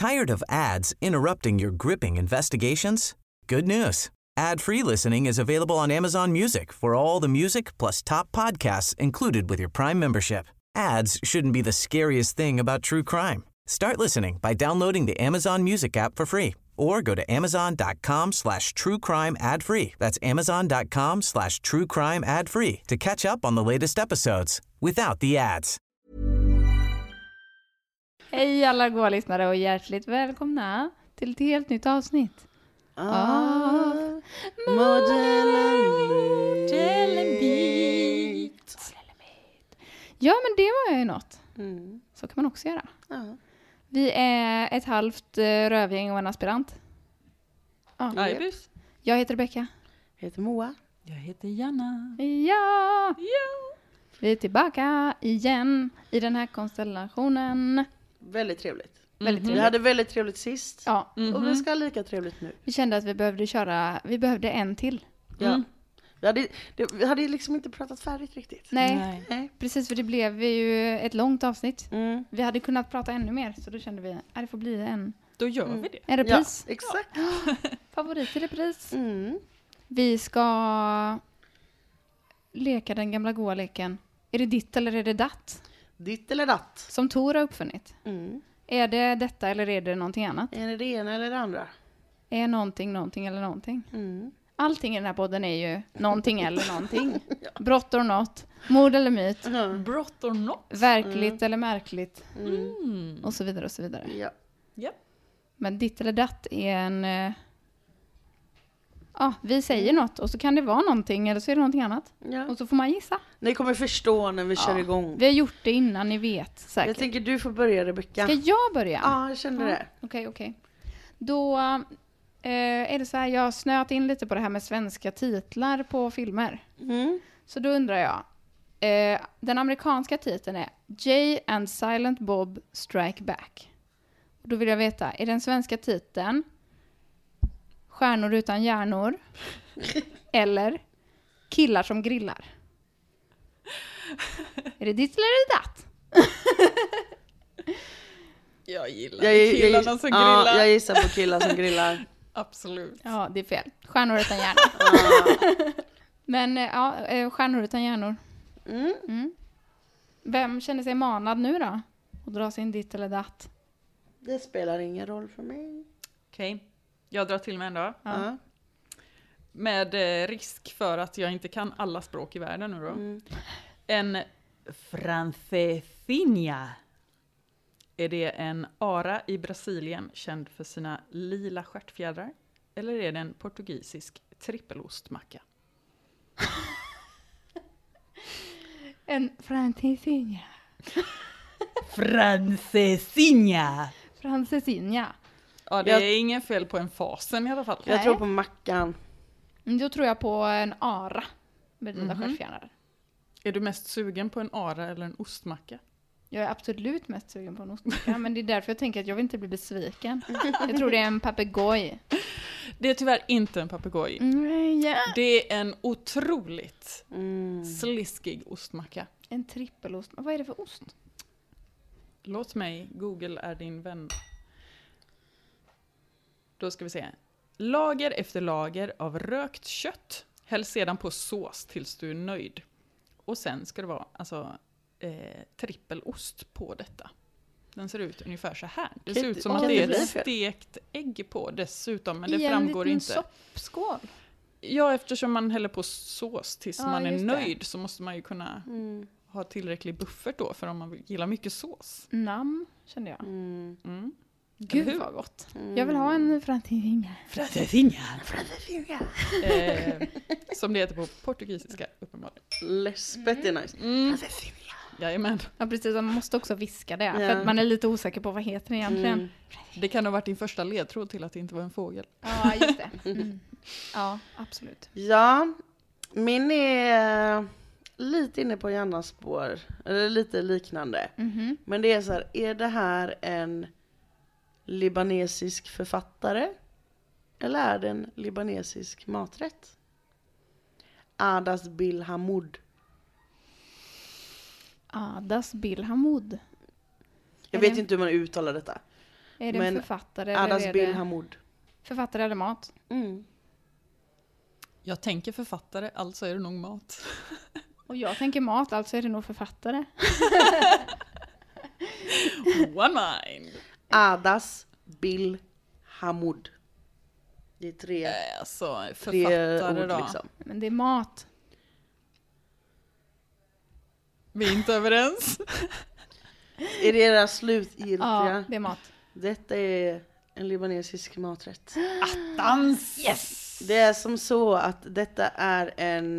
Tired of ads interrupting your gripping investigations? Good news. Ad-free listening is available on Amazon Music for all the music plus top podcasts included with your Prime membership. Ads shouldn't be the scariest thing about true crime. Start listening by downloading the Amazon Music app for free or go to amazon.com/truecrime ad-free. That's amazon.com/truecrime ad-free to catch up on the latest episodes without the ads. Hej alla goa lyssnare och hjärtligt välkomna till ett helt nytt avsnitt av Modellenbeat. Ja, men det var ju något. Så kan man också göra. Vi är ett halvt rövgäng och en aspirant. Jag heter Rebecka. Jag heter Moa. Jag heter Janna. Ja! Vi är tillbaka igen i den här konstellationen. Väldigt trevligt. Vi hade väldigt trevligt sist. Ja. Och vi ska ha lika trevligt nu. Vi kände att vi behövde en till. Ja. Vi hade liksom inte pratat färdigt riktigt. Nej. Precis, för det blev ju ett långt avsnitt. Vi hade kunnat prata ännu mer, så då kände vi att det får bli Då gör vi det. en repris. Ja, exakt. Favorit i repris. Vi ska leka den gamla goa leken. Är det ditt eller är det datt? Ditt eller datt. Som Tor har uppfunnit. Är det detta eller är det någonting annat? Är det det ena eller det andra? Är någonting eller någonting? Allting i den här podden är ju någonting eller någonting. Brott or not. Mord eller myt. Brott or not. Verkligt eller märkligt. Och så vidare och så vidare. Ja. Men ditt eller datt är en... vi säger något och så kan det vara någonting eller så är det någonting annat. Ja. Och så får man gissa. Ni kommer förstå när vi kör igång. Vi har gjort det innan, ni vet säkert. Jag tänker du får börja, Rebecka. Ska jag börja? Ja, jag kände det. Okej. Då är det så här, jag har snöat in lite på det här med svenska titlar på filmer. Så då undrar jag, den amerikanska titeln är Jay and Silent Bob Strike Back. Och då vill jag veta, är den svenska titeln Stjärnor utan hjärnor eller Killar som grillar? Är det ditt eller är det datt? Jag gillar killarna som grillar. Ja, jag gissar på killar som grillar. Absolut. Ja, det är fel. Stjärnor utan hjärnor. Men stjärnor utan hjärnor. Vem känner sig manad nu då? Och dra sin ditt eller datt? Det spelar ingen roll för mig. Okej. Jag drar till mig ändå. Ja. Med risk för att jag inte kan alla språk i världen nu då. En francesinha. Är det en ara i Brasilien känd för sina lila stjärtfjädrar? Eller är det en portugisisk trippelostmacka? En francesinha. Francesinha. Ja, det är ingen fel på en fasen i alla fall. Jag tror på mackan. Då tror jag på en ara med lila stjärtfjädrar. Är du mest sugen på en ara eller en ostmacka? Jag är absolut mest sugen på en ostmacka, men det är därför jag tänker att jag vill inte bli besviken. Jag tror det är en papegoj. Det är tyvärr inte en papegoj. Det är en otroligt sliskig ostmacka. En trippelost. Vad är det för ost? Låt mig, Google är din vän. Då ska vi se. Lager efter lager av rökt kött. Häll sedan på sås tills du är nöjd. Och sen ska det vara trippelost på detta. Den ser ut ungefär så här. Det ser ut som att det är ett stekt ägg på dessutom. Men det framgår inte. I en liten soppskål. Ja, eftersom man häller på sås tills man är nöjd så måste man ju kunna ha tillräcklig buffert då. För om man gillar mycket sås. Namn kände jag. Gud vad gott. Jag vill ha en francesinha. Som det heter på portugisiska uppenbarligen. Läspet är nice. Jajamän. Ja, precis. Man måste också viska det. För att man är lite osäker på vad heter det egentligen. Det kan ha varit din första ledtråd till att det inte var en fågel. Ja, just det. Ja, absolut. Ja, min är lite inne på Jannas spår. Eller lite liknande. Men det är så här, är det här en libanesisk författare? Eller är det en libanesisk maträtt? Adas Bil Hamoud. Adas Bil Hamoud. Jag vet inte hur man uttalar detta. Är det en författare Adas eller är Bill det Hamoud. författare eller mat? Jag tänker författare, alltså är det nog mat. Och jag tänker mat, alltså är det nog författare. One mind. Adas Bill Hamoud. Det är tre Alltså, ord författare då. liksom. Men det är mat. Vi är inte överens. Är det era slutgiltiga? Ja, det är mat. Detta är en libanesisk maträtt. Attans! Yes! Det är som så att detta är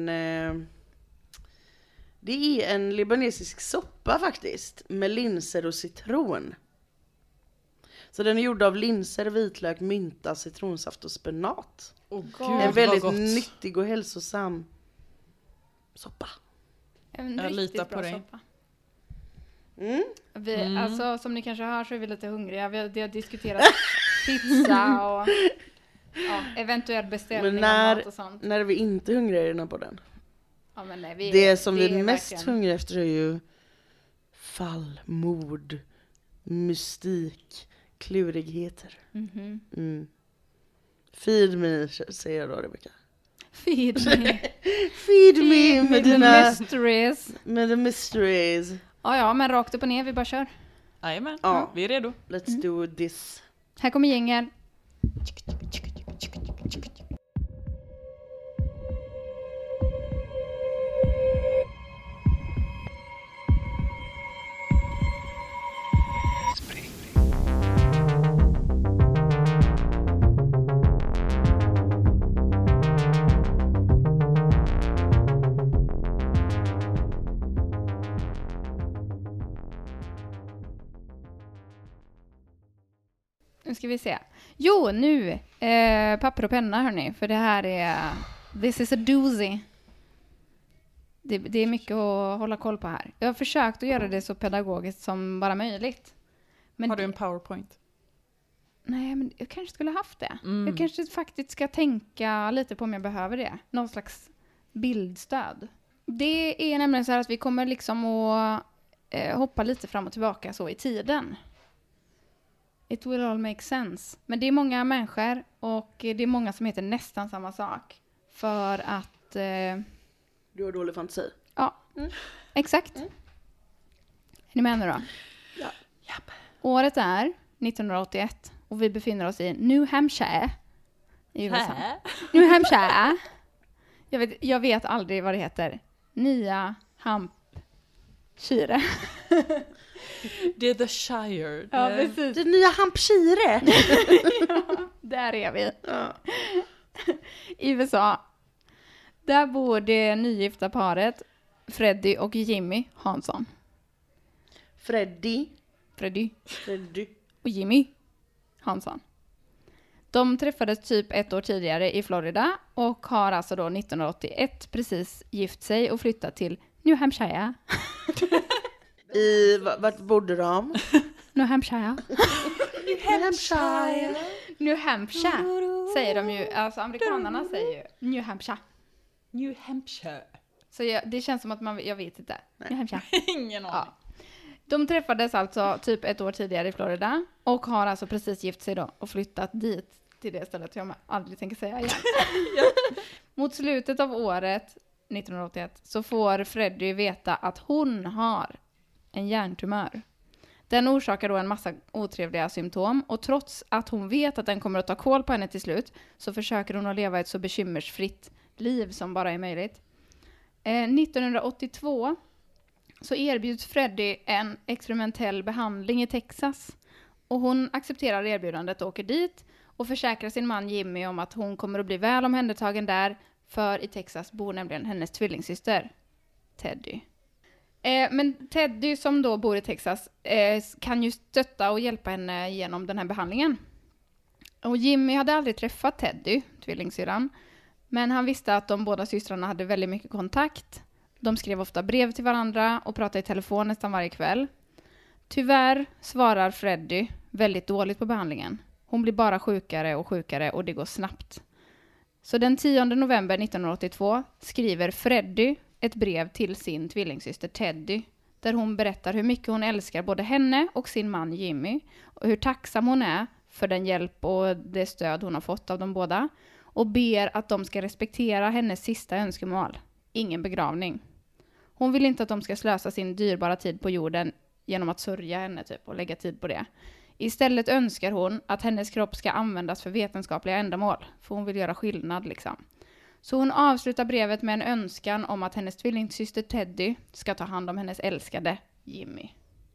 det är en libanesisk soppa faktiskt. Med linser och citron. Så den är gjord av linser, vitlök, mynta, citronsaft och spenat. En väldigt nyttig och hälsosam soppa. En Jag riktigt litar bra på dig. soppa. Mm. Alltså, som ni kanske hör så är vi lite hungriga. Vi har diskuterat pizza och eventuell beställning av mat och sånt. När vi inte är hungriga i den här podden. Ja, men nej, Det som vi är mest verkligen hungriga efter är ju fall, mord, mystik, klurigheter. Feed me, säger jag då, Rebecca. Feed me. Feed me med the dina mysteries. med the mysteries. Ja, men rakt upp och ner, vi bara kör. Jajamän, Ja. vi är redo. Let's do this. Här kommer gänger. Nu ska vi se. Jo, nu. Papper och penna, hörni. För det här är... This is a doozy. Det är mycket att hålla koll på här. Jag har försökt att göra det så pedagogiskt som bara möjligt. Men Har du en PowerPoint? Nej, men jag kanske skulle haft det. Jag kanske faktiskt ska tänka lite på om jag behöver det. Någon slags bildstöd. Det är nämligen så här att vi kommer liksom att hoppa lite fram och tillbaka så i tiden. It will all make sense. Men det är många människor och det är många som heter nästan samma sak. För att... Du har dålig fantasi. Ja, exakt. Är ni med nu då? Ja. Japp. Året är 1981 och vi befinner oss i New Hampshire i USA. New Hampshire. Jag vet aldrig vad det heter. Nya Hampshire. Det är The Shire. Ja, precis. Det nya Hampshire. Ja, där är vi. Ja. I USA. Där bor det nygifta paret Freddie och Jimmy Hansson. Freddie Och Jimmy Hansson. De träffades typ 1 år tidigare i Florida och har alltså då 1981 precis gift sig och flyttat till New Hampshire. Vart bodde de? New Hampshire. Hampshire. New Hampshire säger de ju, alltså amerikanerna säger ju New Hampshire. New Hampshire. Så det känns som att jag vet inte. New Hampshire. Ingen aning. Ja. De träffades alltså typ 1 år tidigare i Florida och har alltså precis gift sig då och flyttat dit till det stället jag aldrig tänker säga igen. Mot slutet av året 1981 så får Freddie veta att hon har en hjärntumör. Den orsakar då en massa otrevliga symptom och trots att hon vet att den kommer att ta kål på henne till slut så försöker hon att leva ett så bekymmersfritt liv som bara är möjligt. 1982 så erbjuds Freddie en experimentell behandling i Texas och hon accepterar erbjudandet och åker dit och försäkrar sin man Jimmy om att hon kommer att bli väl omhändertagen där, för i Texas bor nämligen hennes tvillingsyster Teddy. Men Teddy som då bor i Texas kan ju stötta och hjälpa henne genom den här behandlingen. Och Jimmy hade aldrig träffat Teddy, tvillingsyrran, men han visste att de båda systrarna hade väldigt mycket kontakt. De skrev ofta brev till varandra och pratade i telefon nästan varje kväll. Tyvärr svarar Freddie väldigt dåligt på behandlingen. Hon blir bara sjukare och sjukare och det går snabbt. Så den 10 november 1982 skriver Freddie ett brev till sin tvillingsyster Teddy där hon berättar hur mycket hon älskar både henne och sin man Jimmy och hur tacksam hon är för den hjälp och det stöd hon har fått av dem båda och ber att de ska respektera hennes sista önskemål. Ingen begravning. Hon vill inte att de ska slösa sin dyrbara tid på jorden genom att sörja henne typ och lägga tid på det. Istället önskar hon att hennes kropp ska användas för vetenskapliga ändamål. För hon vill göra skillnad liksom. Så hon avslutar brevet med en önskan om att hennes tvillingsyster Teddy ska ta hand om hennes älskade Jimmy.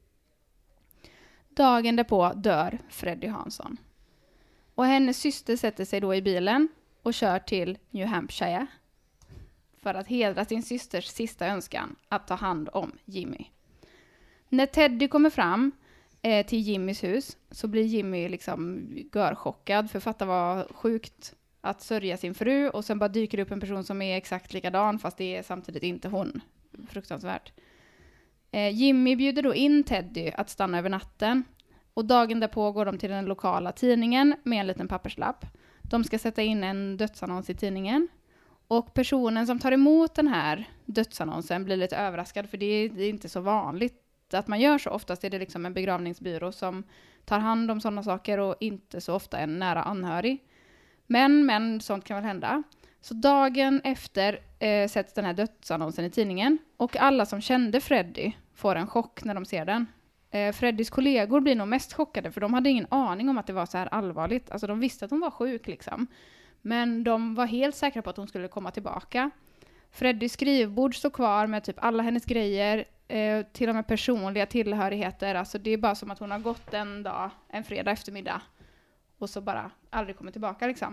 Dagen därpå dör Freddie Hansson. Och hennes syster sätter sig då i bilen och kör till New Hampshire för att hedra sin systers sista önskan att ta hand om Jimmy. När Teddy kommer fram till Jimmys hus så blir Jimmy liksom görchockad, för fatta vad sjukt att sörja sin fru och sen bara dyker upp en person som är exakt likadan fast det är samtidigt inte hon. Fruktansvärt. Jimmy bjuder då in Teddy att stanna över natten och dagen därpå går de till den lokala tidningen med en liten papperslapp. De ska sätta in en dödsannons i tidningen och personen som tar emot den här dödsannonsen blir lite överraskad för det är inte så vanligt att man gör så. Oftast är det liksom en begravningsbyrå som tar hand om sådana saker och inte så ofta en nära anhörig. Men sånt kan väl hända. Så dagen efter sätts den här dödsannonsen i tidningen och alla som kände Freddie får en chock när de ser den. Freddies kollegor blir nog mest chockade för de hade ingen aning om att det var så här allvarligt. Alltså de visste att hon var sjuk liksom. Men de var helt säkra på att hon skulle komma tillbaka. Freddies skrivbord står kvar med typ alla hennes grejer, till och med personliga tillhörigheter. Alltså det är bara som att hon har gått en fredag eftermiddag och så bara aldrig kommer tillbaka liksom.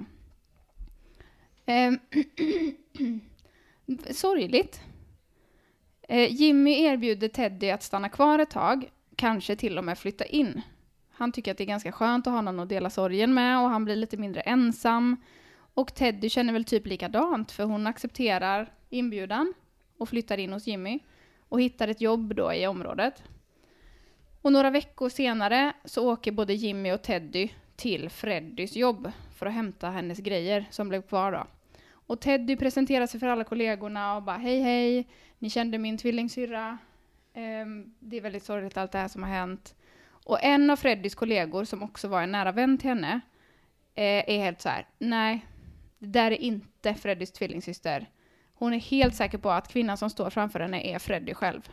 Sorgligt. Jimmy erbjuder Teddy att stanna kvar ett tag, kanske till och med flytta in. Han tycker att det är ganska skönt att ha någon att dela sorgen med och han blir lite mindre ensam. Och Teddy känner väl typ likadant för hon accepterar inbjudan och flyttar in hos Jimmy och hittar ett jobb då i området. Och några veckor senare så åker både Jimmy och Teddy till Freddies jobb för att hämta hennes grejer som blev kvar då. Och Teddy presenterar sig för alla kollegorna och bara hej, ni kände min tvillingsyrra. Det är väldigt sorgligt allt det här som har hänt. Och en av Freddies kollegor som också var en nära vän till henne är helt så här: nej, det där är inte Freddies tvillingsyster. Hon är helt säker på att kvinnan som står framför henne är Freddie själv.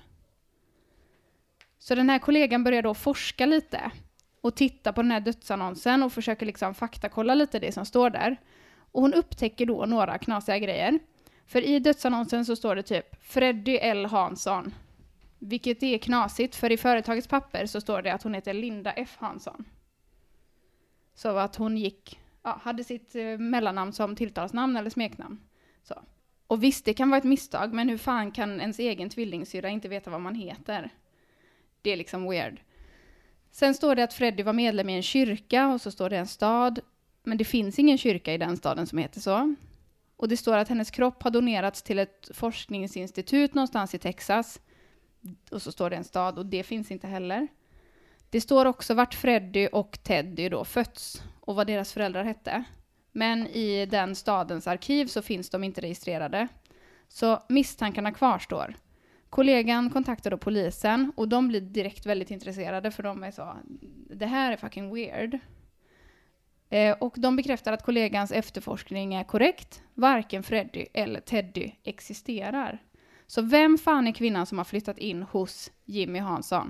Så den här kollegan börjar då forska lite och titta på den här dödsannonsen och försöker liksom faktakolla lite det som står där. Och hon upptäcker då några knasiga grejer. För i dödsannonsen så står det typ Freddie L. Hansson. Vilket är knasigt, för i företagets papper så står det att hon heter Linda F. Hansson. Så att hon hade sitt mellannamn som tilltalsnamn eller smeknamn. Så. Och visst, det kan vara ett misstag, men hur fan kan ens egen tvillingsyrra inte veta vad man heter? Det är liksom weird. Sen står det att Freddie var medlem i en kyrka och så står det en stad. Men det finns ingen kyrka i den staden som heter så. Och det står att hennes kropp har donerats till ett forskningsinstitut någonstans i Texas. Och så står det en stad och det finns inte heller. Det står också vart Freddie och Teddy då fötts och vad deras föräldrar hette. Men i den stadens arkiv så finns de inte registrerade. Så misstankarna kvarstår. Kollegan kontaktar då polisen och de blir direkt väldigt intresserade för de är så, det här är fucking weird. Och de bekräftar att kollegans efterforskning är korrekt. Varken Freddie eller Teddy existerar. Så vem fan är kvinnan som har flyttat in hos Jimmy Hansson?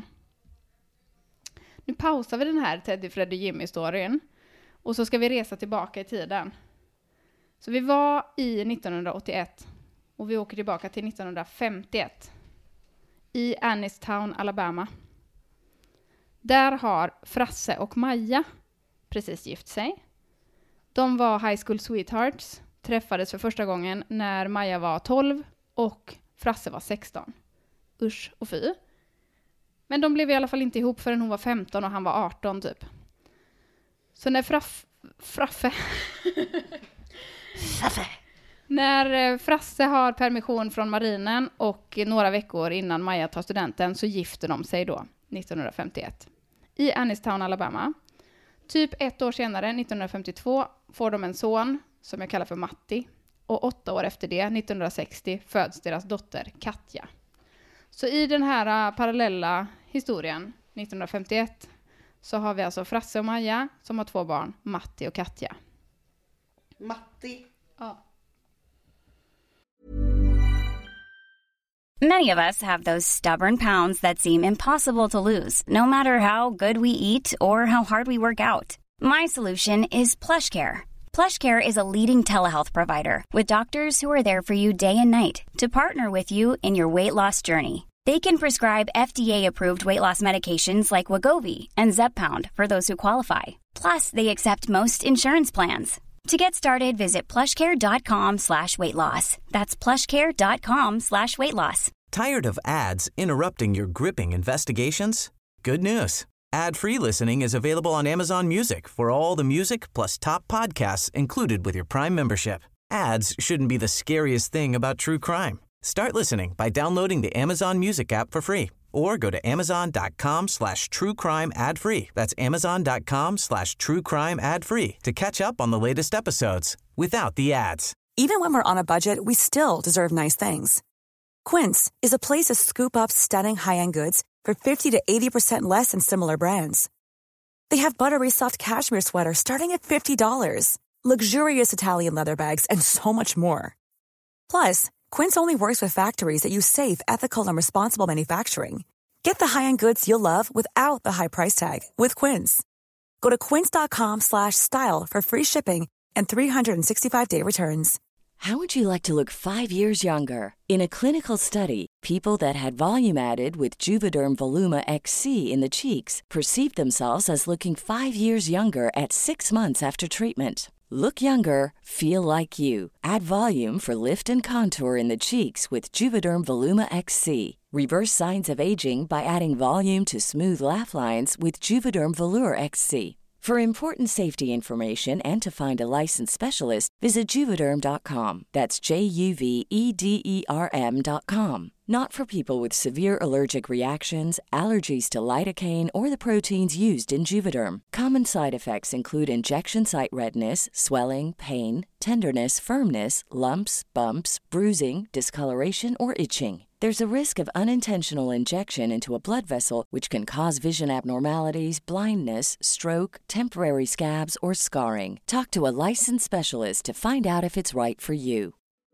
Nu pausar vi den här Teddy, Freddie, Jimmy-storyn. Och så ska vi resa tillbaka i tiden. Så vi var i 1981. Och vi åker tillbaka till 1951. I Annistown, Alabama. Där har Frasse och Maja precis gift sig. De var high school sweethearts. Träffades för första gången när Maja var 12 och Frasse var 16. Usch och fy. Men de blev i alla fall inte ihop förrän hon var 15 och han var 18 typ. Så när när Frasse har permission från marinen och några veckor innan Maja tar studenten så gifter de sig då 1951 i Annistown, Alabama. Typ 1 år senare, 1952, får de en son som jag kallar för Matti. Och 8 år efter det, 1960, föds deras dotter Katja. Så i den här parallella historien 1951 så har vi alltså Frasse och Maja som har 2 barn, Matti och Katja. Matti. Ja. Many of us have those stubborn pounds that seem impossible to lose, no matter how good we eat or how hard we work out. My solution is PlushCare. PlushCare is a leading telehealth provider with doctors who are there for you day and night to partner with you in your weight loss journey. They can prescribe FDA-approved weight loss medications like Wegovy and Zepbound for those who qualify. Plus, they accept most insurance plans. To get started, visit plushcare.com/weightloss. That's plushcare.com/weightloss. Tired of ads interrupting your gripping investigations? Good news. Ad-free listening is available on Amazon Music for all the music plus top podcasts included with your Prime membership. Ads shouldn't be the scariest thing about true crime. Start listening by downloading the Amazon Music app for free or go to amazon.com/truecrime ad-free. That's amazon.com/truecrime ad-free to catch up on the latest episodes without the ads. Even when we're on a budget, we still deserve nice things. Quince is a place to scoop up stunning high-end goods for 50 to 80% less than similar brands. They have buttery soft cashmere sweaters starting at $50, luxurious Italian leather bags, and so much more. Plus, Quince only works with factories that use safe, ethical, and responsible manufacturing. Get the high-end goods you'll love without the high price tag with Quince. Go to quince.com/style for free shipping and 365-day returns. How would you like to look 5 years younger? In a clinical study, people that had volume added with Juvederm Voluma XC in the cheeks perceived themselves as looking 5 years younger at 6 months after treatment. Look younger, feel like you. Add volume for lift and contour in the cheeks with Juvederm Voluma XC. Reverse signs of aging by adding volume to smooth laugh lines with Juvederm Volure XC. For important safety information and to find a licensed specialist, visit Juvederm.com. That's JUVEDERM.com. Not for people with severe allergic reactions, allergies to lidocaine, or the proteins used in Juvederm. Common side effects include injection site redness, swelling, pain, tenderness, firmness, lumps, bumps, bruising, discoloration, or itching. There's a risk of unintentional injection into a blood vessel, which can cause vision abnormalities, blindness, stroke, temporary scabs, or scarring. Talk to a licensed specialist to find out if it's right for you.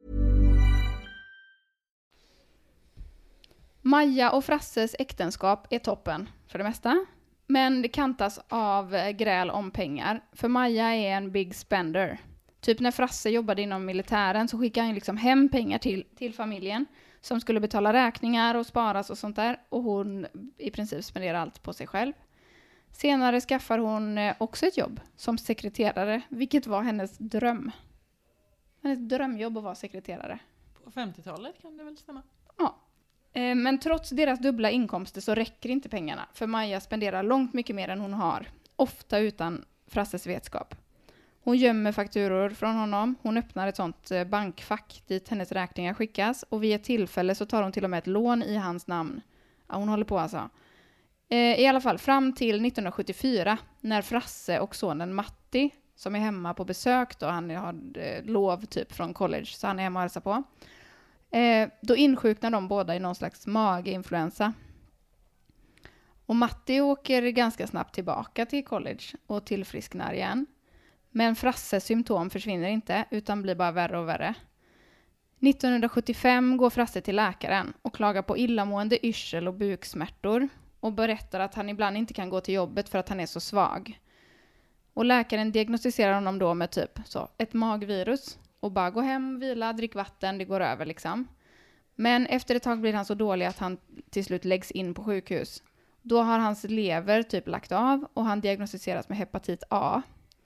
Maja och Frasses äktenskap är toppen för det mesta. Men det kantas av gräl om pengar. För Maja är en big spender. Typ när Frasse jobbade inom militären så skickade han liksom hem pengar till familjen som skulle betala räkningar och sparas och sånt där. Och hon i princip spenderar allt på sig själv. Senare skaffar hon också ett jobb som sekreterare, vilket var hennes dröm. Hennes drömjobb att vara sekreterare. På 50-talet kan det väl stämma? Ja. Men trots deras dubbla inkomster så räcker inte pengarna. För Maja spenderar långt mycket mer än hon har. Ofta utan Frasses vetskap. Hon gömmer fakturor från honom. Hon öppnar ett sånt bankfack dit hennes räkningar skickas. Och vid ett tillfälle så tar hon till och med ett lån i hans namn. Ja, hon håller på alltså. I alla fall fram till 1974 när Frasse och sonen Matti, som är hemma på besök då, han har lov typ från college så han är hemma och hälsar på. Då insjuknar de båda i någon slags mageinfluensa. Och Matti åker ganska snabbt tillbaka till college och tillfrisknar igen. Men Frasses symptom försvinner inte utan blir bara värre och värre. 1975 går Frasse till läkaren och klagar på illamående, yrsel och buksmärtor. Och berättar att han ibland inte kan gå till jobbet för att han är så svag. Och läkaren diagnostiserar honom då med typ så, ett magvirus. Och bara gå hem, vila, drick vatten, det går över liksom. Men efter ett tag blir han så dålig att han till slut läggs in på sjukhus. Då har hans lever typ lagt av och han diagnostiseras med hepatit A.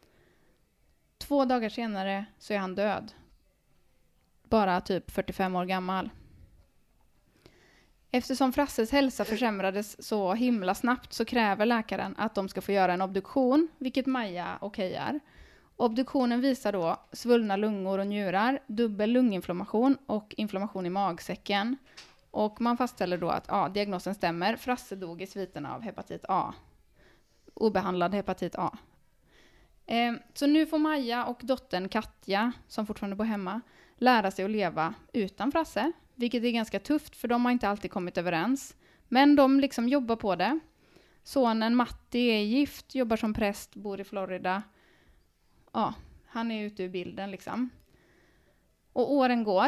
2 dagar senare så är han död. Bara typ 45 år gammal. Eftersom Frasses hälsa försämrades så himla snabbt så kräver läkaren att de ska få göra en obduktion, vilket Maja okejar. Obduktionen visar då svullna lungor och njurar, dubbel lunginflammation och inflammation i magsäcken. Och man fastställer då att diagnosen stämmer. Frasse dog i sviterna av hepatit A. Obehandlad hepatit A. Så nu får Maja och dottern Katja, som fortfarande bor hemma, lära sig att leva utan Frasse. vilket är ganska tufft för de har inte alltid kommit överens. Men de liksom jobbar på det. Sonen Matti är gift, jobbar som präst, bor i Florida. Ja, han är ute ur bilden liksom. Och åren går.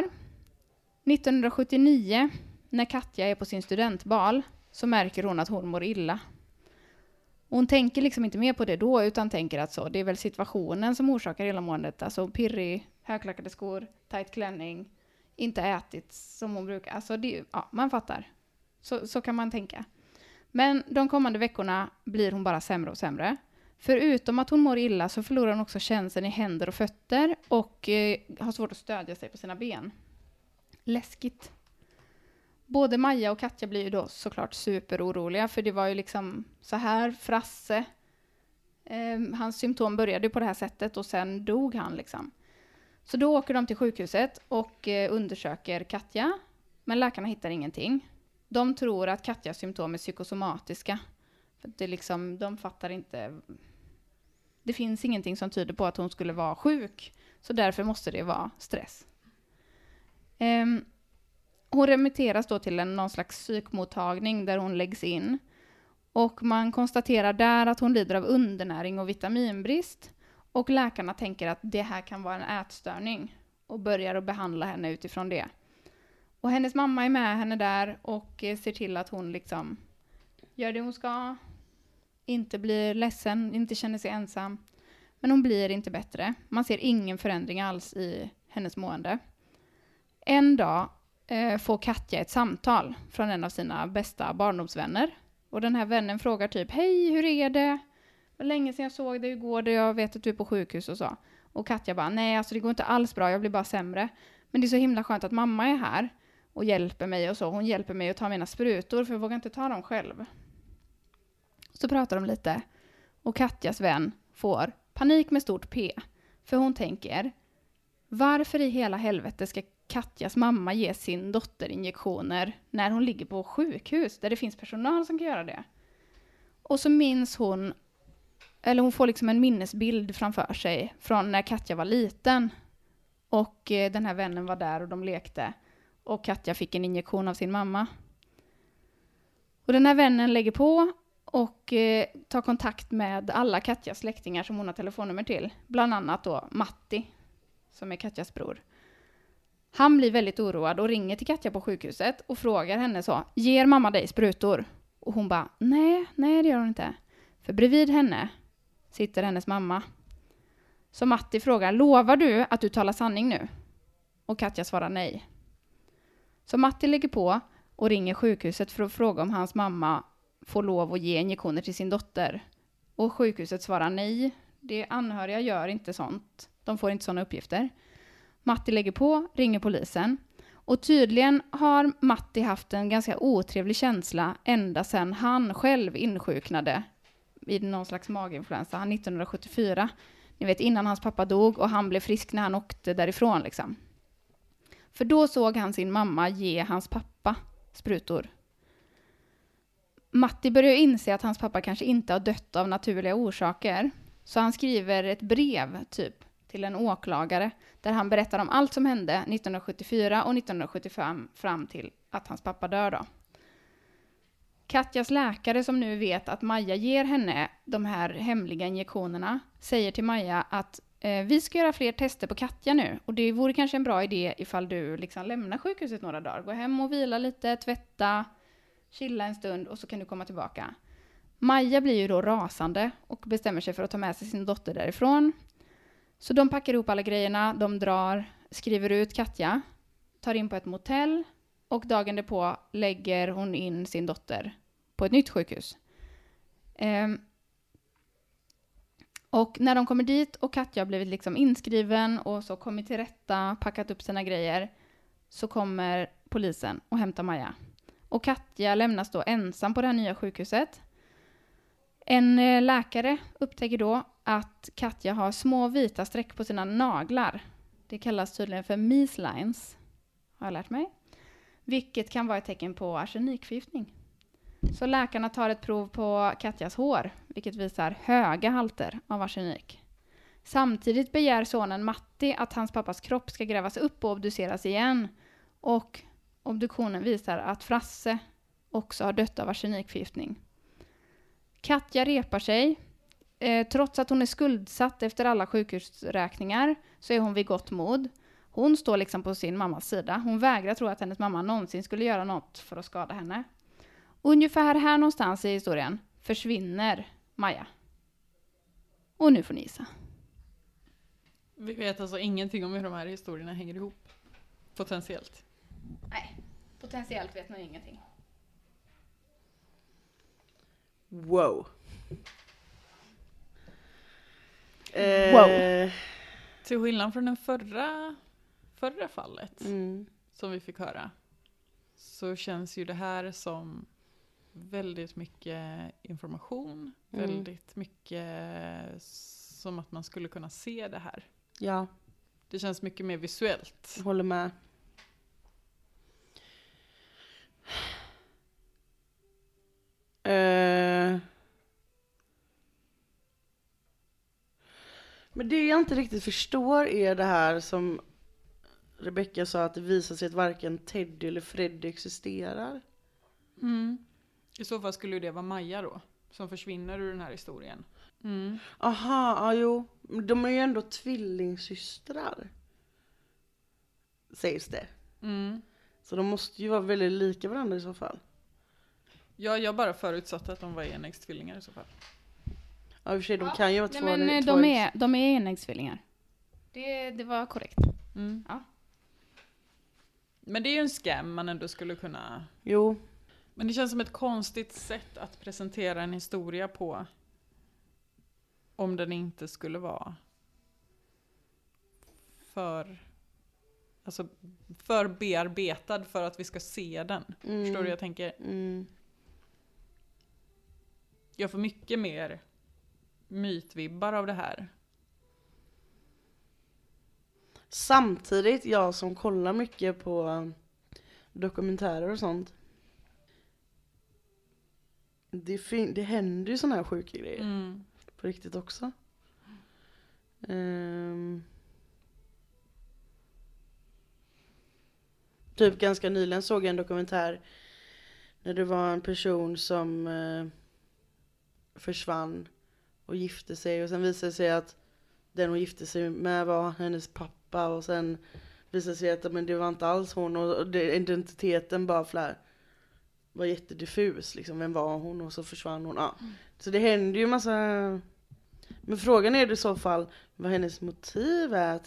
1979, när Katja är på sin studentbal, så märker hon att hon mår illa. Hon tänker liksom inte mer på det då, utan tänker att så, det är väl situationen som orsakar illamåendet. Alltså pirrig, högklackade skor, tight klänning, inte ätit som hon brukar. Alltså det, ja, man fattar. Så kan man tänka. Men de kommande veckorna blir hon bara sämre och sämre. Förutom att hon mår illa så förlorar hon också känseln i händer och fötter och har svårt att stödja sig på sina ben. Läskigt. Både Maja och Katja blir ju då såklart superoroliga, för det var ju liksom så här Frasse. Hans symptom började på det här sättet och sen dog han liksom. Så då åker de till sjukhuset och undersöker Katja, men läkarna hittar ingenting. De tror att Katjas symptom är psykosomatiska. För det liksom, de fattar inte. Det finns ingenting som tyder på att hon skulle vara sjuk. Så därför måste det vara stress. Hon remitteras då till någon slags psykmottagning där hon läggs in. Och man konstaterar där att hon lider av undernäring och vitaminbrist. Och läkarna tänker att det här kan vara en ätstörning. Och börjar att behandla henne utifrån det. Och hennes mamma är med henne där och ser till att hon liksom gör det hon ska. Inte blir ledsen, inte känner sig ensam. Men hon blir inte bättre. Man ser ingen förändring alls i hennes mående. En dag får Katja ett samtal från en av sina bästa barndomsvänner. Och den här vännen frågar typ, hej, hur är det? Det var länge sedan jag såg dig, hur går det? Jag vet att du är på sjukhus och så. Och Katja bara, nej alltså det går inte alls bra, jag blir bara sämre. Men det är så himla skönt att mamma är här och hjälper mig och så. Hon hjälper mig att ta mina sprutor för jag vågar inte ta dem själv. Så pratar de lite och Katjas vän får panik med stort P. För hon tänker, varför i hela helvete ska Katjas mamma ge sin dotter injektioner när hon ligger på sjukhus där det finns personal som kan göra det? Och så minns hon, eller hon får liksom en minnesbild framför sig från när Katja var liten. Och den här vännen var där och de lekte. Och Katja fick en injektion av sin mamma. Och den här vännen lägger på och tar kontakt med alla Katjas släktingar som hon har telefonnummer till. Bland annat då Matti, som är Katjas bror. Han blir väldigt oroad och ringer till Katja på sjukhuset och frågar henne så, ger mamma dig sprutor? Och hon bara, nej det gör hon inte. För bredvid henne sitter hennes mamma. Så Matti frågar, lovar du att du talar sanning nu? Och Katja svarar nej. Så Matti lägger på och ringer sjukhuset för att fråga om hans mamma får lov att ge injektioner till sin dotter. Och sjukhuset svarar nej. Det anhöriga gör inte sånt. De får inte sådana uppgifter. Matti lägger på, ringer polisen. Och tydligen har Matti haft en ganska otrevlig känsla ända sedan han själv insjuknade vid någon slags maginfluensa 1974. Ni vet, innan hans pappa dog och han blev frisk när han åkte därifrån liksom. För då såg han sin mamma ge hans pappa sprutor. Matti börjar inse att hans pappa kanske inte har dött av naturliga orsaker. Så han skriver ett brev typ till en åklagare där han berättar om allt som hände 1974 och 1975 fram till att hans pappa dör då. Katjas läkare som nu vet att Maja ger henne de här hemliga injektionerna säger till Maja att vi ska göra fler tester på Katja nu och det vore kanske en bra idé ifall du liksom lämnar sjukhuset några dagar. Gå hem och vila lite, tvätta, chilla en stund och så kan du komma tillbaka. Maja blir ju då rasande och bestämmer sig för att ta med sig sin dotter därifrån. Så de packar ihop alla grejerna, de drar, skriver ut Katja, tar in på ett motell och dagen därpå lägger hon in sin dotter på ett nytt sjukhus. Och när de kommer dit och Katja har blivit liksom inskriven och så kommit till rätta, packat upp sina grejer, så kommer polisen och hämtar Maja. Och Katja lämnas då ensam på det här nya sjukhuset. En läkare upptäcker då att Katja har små vita streck på sina naglar. Det kallas tydligen för measlines, har jag lärt mig. Vilket kan vara ett tecken på arsenikförgiftning. Så läkarna tar ett prov på Katjas hår, vilket visar höga halter av arsenik. Samtidigt begär sonen Matti att hans pappas kropp ska grävas upp och obduceras igen. Och obduktionen visar att Frasse också har dött av arsenikförgiftning. Katja repar sig. Trots att hon är skuldsatt efter alla sjukhusräkningar så är hon vid gott mod. Hon står liksom på sin mammas sida. Hon vägrar tro att hennes mamma någonsin skulle göra något för att skada henne. Ungefär här någonstans i historien försvinner Maja. Och nu får ni gissa. Vi vet alltså ingenting om hur de här historierna hänger ihop. Potentiellt. Nej, potentiellt vet man ingenting. Wow. Wow. Till skillnad från den förra fallet som vi fick höra, så känns ju det här som väldigt mycket information. Väldigt mycket som att man skulle kunna se det här. Ja. Det känns mycket mer visuellt. Håller med. Men det jag inte riktigt förstår är det här som Rebecca sa, att det visar sig att varken Teddy eller Freddy existerar. I så fall skulle det vara Maja då, som försvinner ur den här historien. Aha, ja, jo. De är ju ändå tvillingsystrar, sägs det. Så de måste ju vara väldigt lika varandra i så fall. Ja, jag bara förutsatte att de var enäggstvillingar i så fall. Ja, i och för sig, de kan ju vara två. Men de är enäggstvillingar. Det var korrekt. Ja. Men det är ju en scam man ändå skulle kunna... Jo. Men det känns som ett konstigt sätt att presentera en historia på, om den inte skulle vara för bearbetad för att vi ska se den. Förstår du vad jag tänker? Jag får mycket mer mytvibbar av det här. Samtidigt, jag som kollar mycket på dokumentärer och sånt, det händer ju såna här sjuka grejer på riktigt också. Typ ganska nyligen såg jag en dokumentär när det var en person som försvann och gifte sig, och sen visade det sig att den hon gifte sig med var hennes pappa, och sen visade det sig att men det var inte alls hon, och identiteten bara var jättediffus liksom, vem var hon, och så försvann hon. Ja. Så det händer ju massa, men frågan är i så fall vad hennes motiv är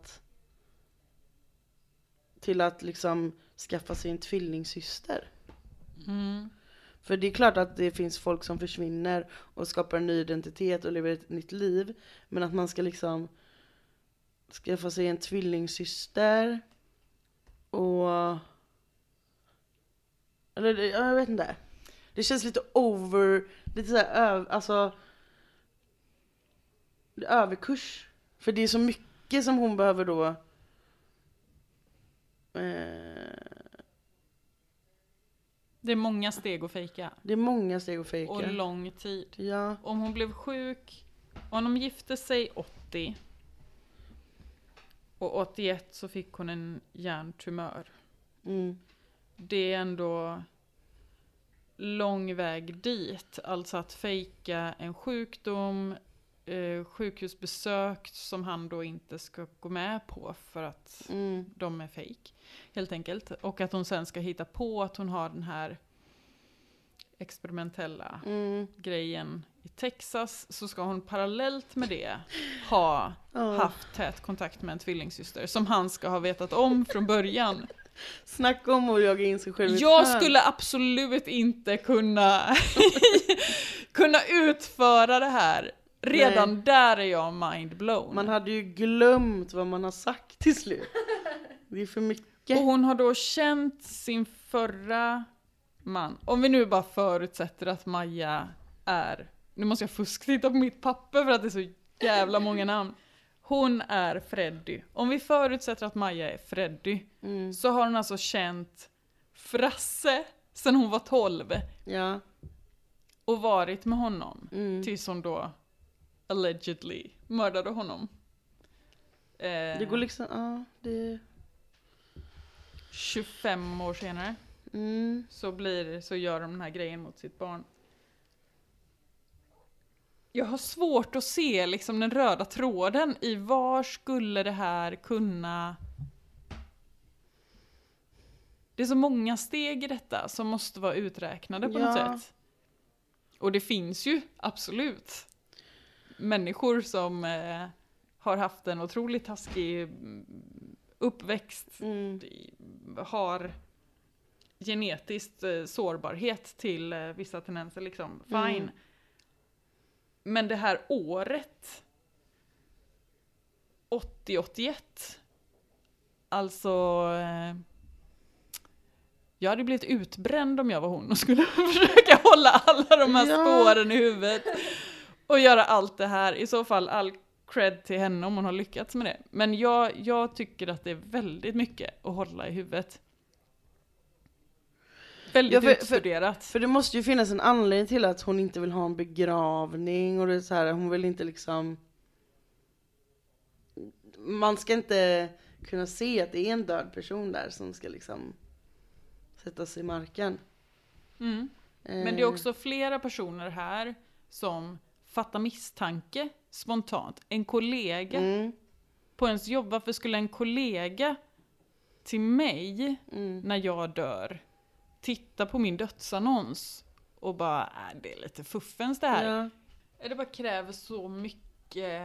till att liksom skaffa sig en tvillingsyster. För det är klart att det finns folk som försvinner och skapar en ny identitet och lever ett nytt liv, men att man ska liksom skaffa sig en tvillingsyster och eller jag vet inte. Det känns lite lite så här alltså överkurs, för det är så mycket som hon behöver då det är många steg att fejka. Och lång tid. Ja. Om hon blev sjuk, om de gifte sig 80 och 81 så fick hon en hjärntumör. Det är ändå lång väg dit. Alltså att fejka en sjukdom, sjukhusbesök som han då inte ska gå med på för att de är fejk, helt enkelt. Och att hon sen ska hitta på att hon har den här experimentella grejen i Texas, så ska hon parallellt med det ha haft tät kontakt med en tvillingsyster som han ska ha vetat om från början. Snacka om att jaga in sig själv. Jag skulle absolut inte kunna utföra det här. Redan där är jag mindblown. Man hade ju glömt vad man har sagt till slut. Det är för mycket. Och hon har då känt sin förra man. Om vi nu bara förutsätter att Maja är... Nu måste jag fusktitta på mitt papper för att det är så jävla många namn. Hon är Freddy. Om vi förutsätter att Maja är Freddy, så har hon alltså känt Frasse sedan hon var 12. Ja. Och varit med honom tills hon då allegedly mördade honom. Det går liksom, ja, det... 25 år senare så gör de den här grejen mot sitt barn. Jag har svårt att se liksom den röda tråden i var skulle det här kunna... Det är så många steg i detta som måste vara uträknade på något sätt. Och det finns ju absolut människor som har haft en otroligt taskig uppväxt, har genetiskt sårbarhet till vissa tendenser liksom. Fine. Men det här året 80-81, alltså jag hade blivit utbränd om jag var hon och skulle försöka hålla alla de här spåren i huvudet och göra allt det här. I så fall all cred till henne om hon har lyckats med det. Men jag tycker att det är väldigt mycket att hålla i huvudet. Väldigt utstuderat. För det måste ju finnas en anledning till att hon inte vill ha en begravning och det är så här, hon vill inte liksom, man ska inte kunna se att det är en död person där som ska liksom sätta sig i marken. Men det är också flera personer här som fattar misstanke spontant. En kollega på ens jobb. Varför skulle en kollega till mig när jag dör titta på min dödsannons och bara, det är lite fuffens det här. Ja. Det bara kräver så mycket...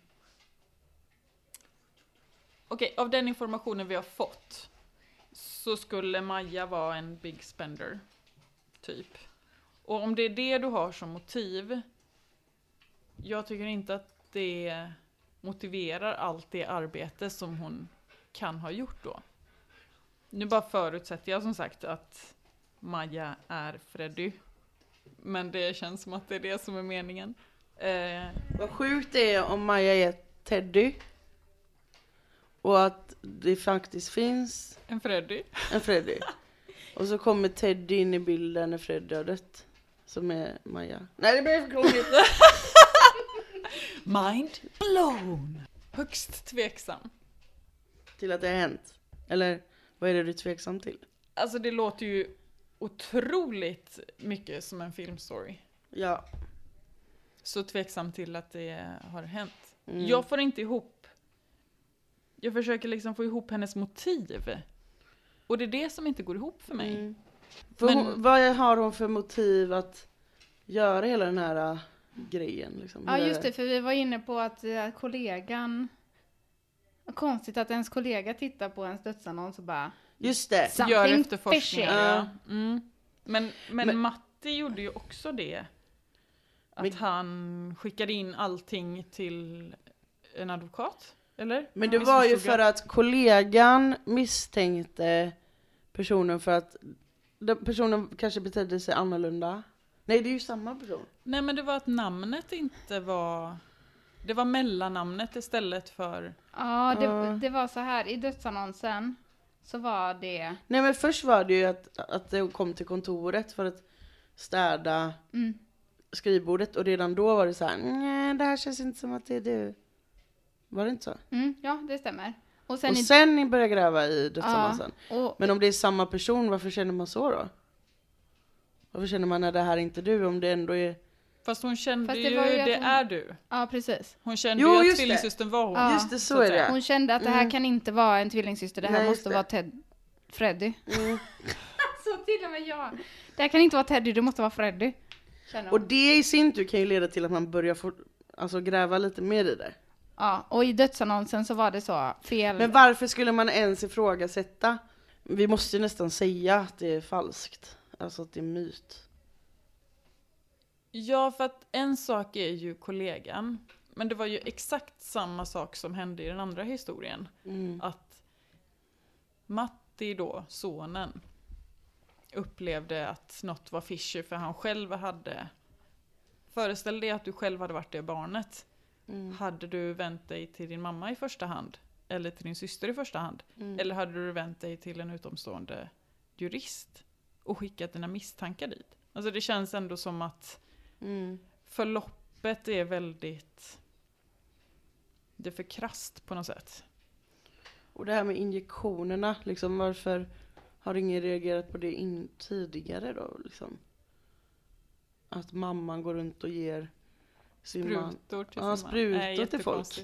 Okej, av den informationen vi har fått så skulle Maja vara en big spender, typ. Och om det är det du har som motiv, jag tycker inte att det motiverar allt det arbete som hon kan ha gjort då. Nu bara förutsätter jag som sagt att Maja är Freddy. Men det känns som att det är det som är meningen. Vad sjukt det är om Maja är Teddy. Och att det faktiskt finns en Freddy. Och så kommer Teddy in i bilden när Freddy har dött. Som är Maja. Nej, det blir för krångligt. Mind blown. Högst tveksam. Till att det har hänt. Eller vad är det du är tveksam till? Alltså det låter ju otroligt mycket som en filmstory. Ja. Så tveksam till att det har hänt. Jag får inte ihop. Jag försöker liksom få ihop hennes motiv. Och det är det som inte går ihop för mig. Men vad har hon för motiv att göra hela den här grejen? Liksom? Ja, just det. För vi var inne på att kollegan... Konstigt att ens kollega tittar på ens dödsannons och bara... Just det. Gör efterforskning. Ja. Men Matti gjorde ju också det. Att han skickade in allting till en advokat. Eller? Men det var ju för att kollegan misstänkte personen för att personen kanske betedde sig annorlunda. Nej, det är ju samma person. Nej, men det var att namnet inte var... Det var mellannamnet istället för... Ja, det var så här. I dödsannonsen så var det... Nej, men först var det ju att det kom till kontoret för att städa skrivbordet. Och redan då var det så här, nej, det här känns inte som att det är du. Var det inte så? Ja, det stämmer. Och sen ni börjar gräva i dödsannonsen. Men om det är samma person, varför känner man så då? Varför känner man när det här är inte du, om det ändå är... Fast hon kände ju det är du. Ja, precis. Hon kände ju att tvillingsystern var hon. Ja, just det, så är det. Hon kände att det här kan inte vara en tvillingsyster. Det här måste vara Freddy. Så till och med jag. Det här kan inte vara Teddy, det måste vara Freddy. Och det i sin tur kan ju leda till att man börjar gräva lite mer i det. Ja, och i dödsannonsen så var det så fel. Men varför skulle man ens ifrågasätta? Vi måste ju nästan säga att det är falskt. Alltså att det är myt. Ja, för att en sak är ju kollegan. Men det var ju exakt samma sak som hände i den andra historien. Att Matti då, sonen, upplevde att något var fishy för han själv hade... Föreställ dig att du själv hade varit det barnet. Hade du vänt dig till din mamma i första hand? Eller till din syster i första hand? Eller hade du vänt dig till en utomstående jurist och skickat dina misstankar dit? Alltså det känns ändå som att förloppet är väldigt... Det är för krasst på något sätt. Och det här med injektionerna, liksom, varför har ingen reagerat på det tidigare då? Liksom? Att mamman går runt och ger sprutor till sprutor till folk.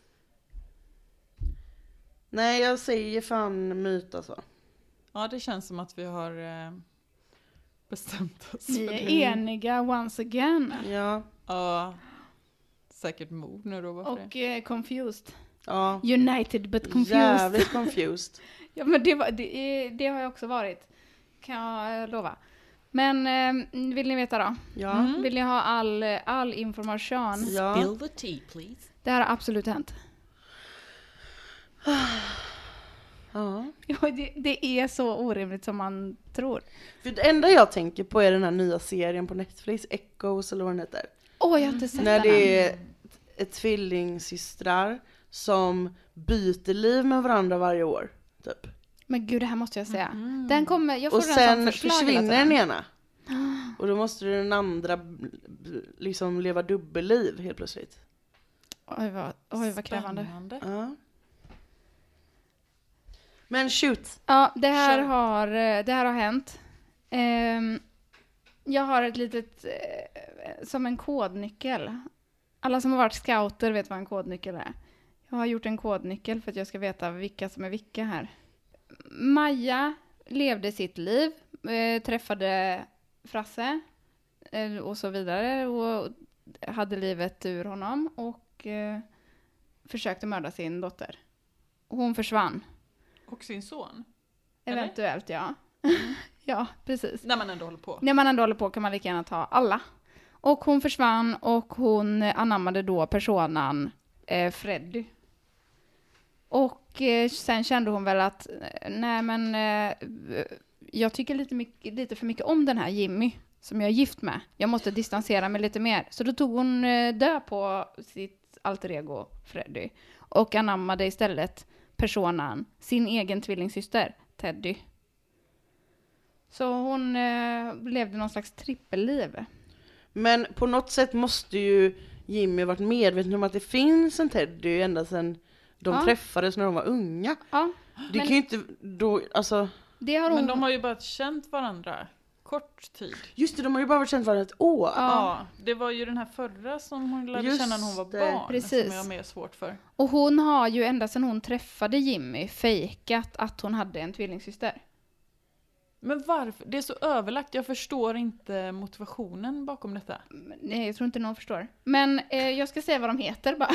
Nej, jag säger fan myt alltså. Ja, det känns som att vi har bestämt oss. Vi är eniga once again. Ja. Ja, säkert mord nu då. Och confused. Ja. United but confused. Jävligt confused. Ja, men det har jag också varit. Kan jag lova. Men vill ni veta då? Ja. Vill ni ha all information? Ja. Spill the tea, please. Det här har absolut hänt. Ja. Ja, det är så orimligt som man tror. För det enda jag tänker på är den här nya serien på Netflix, Echoes eller vad den heter. Jag har inte sett När den. det är ett tvillingsystrar som byter liv med varandra varje år, typ. Men gud, det här måste jag säga. Den kommer, jag får Och den sen som förslag försvinner hela den tiden. ena. Och då måste den andra liksom leva dubbelliv helt plötsligt. Oj, vad krävande. Spännande. Ja. Men shoot. Ja, det här har hänt. Jag har ett litet, som en kodnyckel. Alla som har varit scouter vet vad en kodnyckel är. Jag har gjort en kodnyckel för att jag ska veta vilka som är vilka här. Maja levde sitt liv, träffade Frasse och så vidare och hade livet ur honom och försökte mörda sin dotter. Hon försvann. Och sin son? Eller? Eventuellt, ja. Ja, precis. När man ändå håller på. När man ändå håller på kan man lika gärna ta alla. Och hon försvann och hon anammade då personan Freddy. Och sen kände hon väl att nej men jag tycker lite för mycket om den här Jimmy som jag är gift med. Jag måste distansera mig lite mer. Så då tog hon död på sitt alter ego Freddy och anammade istället personan, sin egen tvillingsyster Teddy. Så hon levde någon slags trippelliv. Men på något sätt måste ju Jimmy varit medveten om att det finns en Teddy ända sedan de träffades när de var unga. Ja. Det kan ju inte då, alltså... Det har hon... Men de har ju bara känt varandra kort tid. Just det, de har ju bara varit känt varandra ett år. Ja, det var ju den här förra som hon lärde känna när hon var barn. Precis. Som jag har mer svårt för. Och hon har ju ända sedan hon träffade Jimmy fejkat att hon hade en tvillingsyster. Men varför? Det är så överlagt. Jag förstår inte motivationen bakom detta. Nej, jag tror inte någon förstår. Men jag ska säga vad de heter bara.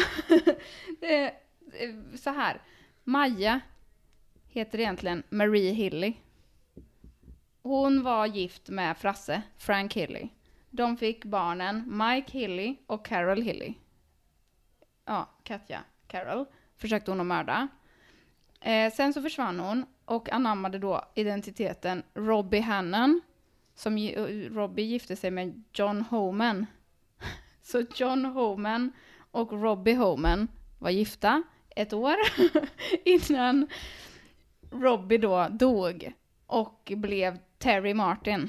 Så här. Maja heter egentligen Marie Hilly. Hon var gift med Frasse, Frank Hilly. De fick barnen Mike Hilly och Carol Hilly. Ja, Katja Carol försökte hon att mörda. Sen så försvann hon och anammade då identiteten Robbie Hannon. Som Robbie gifte sig med John Homan. Så John Homan och Robbie Homan var gifta ett år innan Robbie då dog och blev Terry Martin.